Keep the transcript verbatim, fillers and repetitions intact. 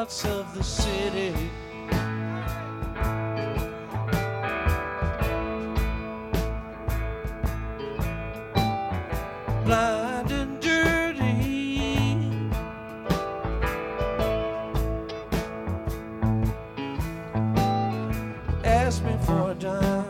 parts of the city. Blind and dirty, ask me for a dime.